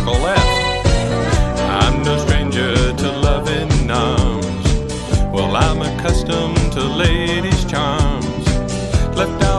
circle left. I'm no stranger to loving arms. Well, I'm accustomed to ladies' charms. Left